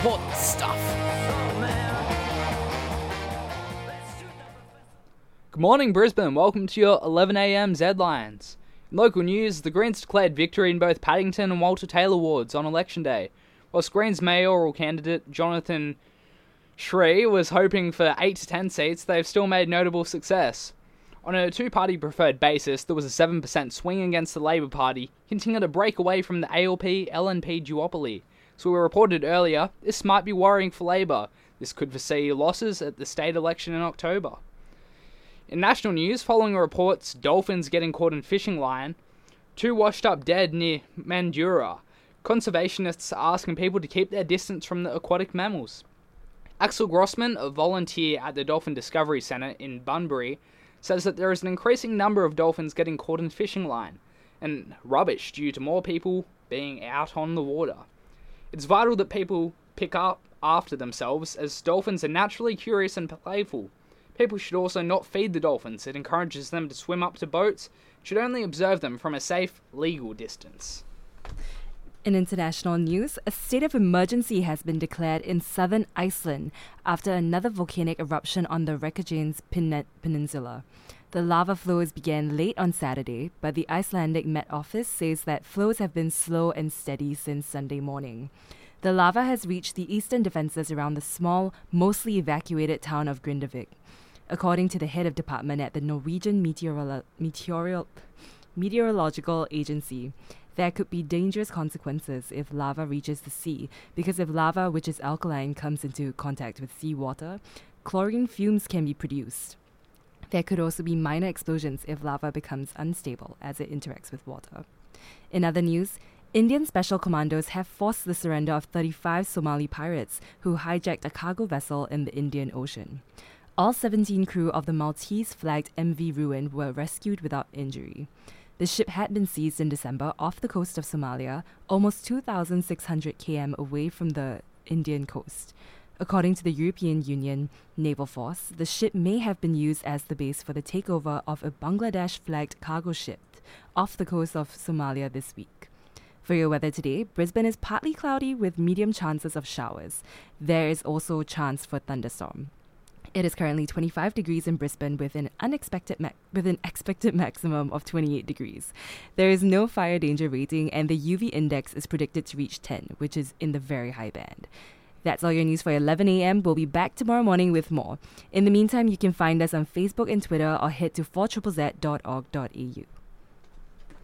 Important stuff. Good morning, Brisbane. Welcome to your 11am Z-Lines. In local news, the Greens declared victory in both Paddington and Walter Taylor wards on election day. Whilst Greens mayoral candidate Jonathan Shree was hoping for 8 to 10 seats, they've still made notable success. On a two-party preferred basis, there was a 7% swing against the Labor Party, hinting at a break away from the ALP-LNP duopoly. As we reported earlier, this might be worrying for Labor. This could foresee losses at the state election in October. In national news, following reports dolphins getting caught in fishing line, 2 washed up dead near Mandurah. Conservationists are asking people to keep their distance from the aquatic mammals. Axel Grossman, a volunteer at the Dolphin Discovery Centre in Bunbury, says that there is an increasing number of dolphins getting caught in fishing line, and rubbish due to more people being out on the water. It's vital that people pick up after themselves, as dolphins are naturally curious and playful. People should also not feed the dolphins. It encourages them to swim up to boats, should only observe them from a safe, legal distance. In international news, a state of emergency has been declared in southern Iceland after another volcanic eruption on the Reykjanes Peninsula. The lava flows began late on Saturday, but the Icelandic Met Office says that flows have been slow and steady since Sunday morning. The lava has reached the eastern defences around the small, mostly evacuated town of Grindavik. According to the head of department at the Norwegian Meteorological Agency, there could be dangerous consequences if lava reaches the sea, because if lava, which is alkaline, comes into contact with seawater, chlorine fumes can be produced. There could also be minor explosions if lava becomes unstable as it interacts with water. In other news, Indian special commandos have forced the surrender of 35 Somali pirates who hijacked a cargo vessel in the Indian Ocean. All 17 crew of the Maltese-flagged MV Ruin were rescued without injury. The ship had been seized in December off the coast of Somalia, almost 2,600 km away from the Indian coast. According to the European Union Naval Force, the ship may have been used as the base for the takeover of a Bangladesh-flagged cargo ship off the coast of Somalia this week. For your weather today, Brisbane is partly cloudy with medium chances of showers. There is also a chance for thunderstorm. It is currently 25 degrees in Brisbane with an expected maximum of 28 degrees. There is no fire danger rating and the UV index is predicted to reach 10, which is in the very high band. That's all your news for 11 a.m. We'll be back tomorrow morning with more. In the meantime, you can find us on Facebook and Twitter or head to 4ZZZ.org.au.